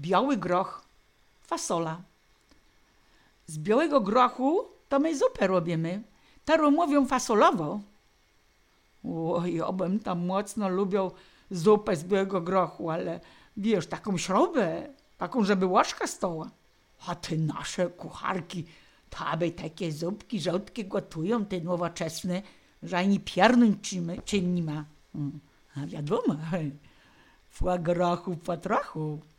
biały groch, fasola. Z białego grochu to my zupę robimy. Taro mówią fasolowo. Oj, obym tam mocno lubią zupę z białego grochu, ale wiesz, taką śrubę, taką, żeby łożka stała. A te nasze kucharki, taby takie zupki rzadkie gotują, te nowoczesne, że ani piernąć czym nie ma. A wiadomo, foie grochu po trochu.